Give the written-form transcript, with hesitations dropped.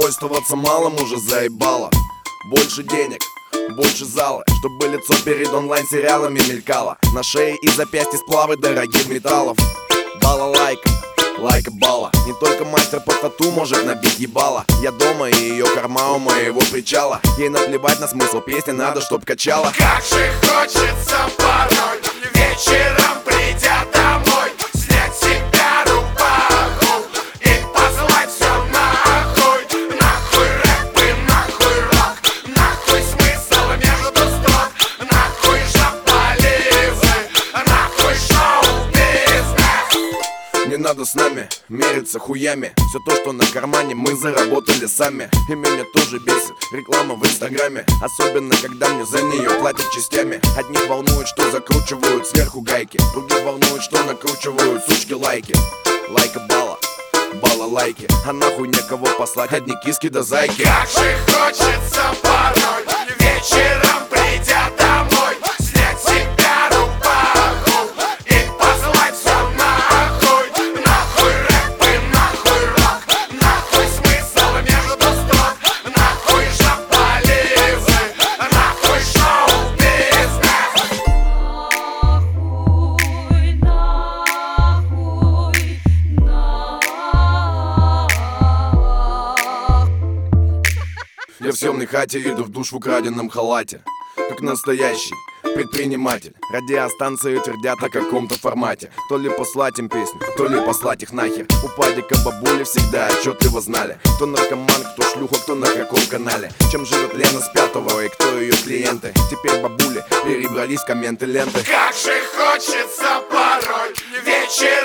Довольствоваться малым уже заебало. Больше денег, больше зала, чтобы лицо перед онлайн-сериалами мелькало. На шее и запястье сплавы дорогих металлов. Балалайка, лайка бала. Не только мастер по тату может набить ебало. Я дома и ее корма у моего причала. Ей наплевать на смысл песни, надо чтоб качала. Как же хочется порой, вечером придя домой, снять себя рубаху и послать все нахуй. Нахуй рэп и нахуй рок, нахуй смысл между строк, нахуй жопализы, нахуй шоу-бизнес. Не надо с нами мериться хуями. Все то, что на кармане, мы заработали сами. И меня тоже бесит реклама в инстаграме, особенно когда мне за нее платят частями. Одних волнует, что закручивают сверху гайки, других волнует, что накручивают сучки лайки. Лайка бала, бала лайки, а нахуй некого послать, одни киски да зайки. Как же хочется порой, вечером придя домой, снять себя рубаху и послать все нахуй. Нахуй рэп и нахуй рок, нахуй смысл между строк, нахуй жопализы, нахуй шоу-бизнес. Я в съемной хате иду в душ в украденном халате, как настоящий предприниматель. Радиостанции твердят о каком-то формате. То ли послать им песню, то ли послать их нахер. У падика бабули всегда отчетливо знали, кто наркоман, кто шлюха, кто на каком канале. Чем живет Лена с пятого и кто ее клиенты. Теперь бабули перебрались в комменты ленты. Как же хочется порой, вечером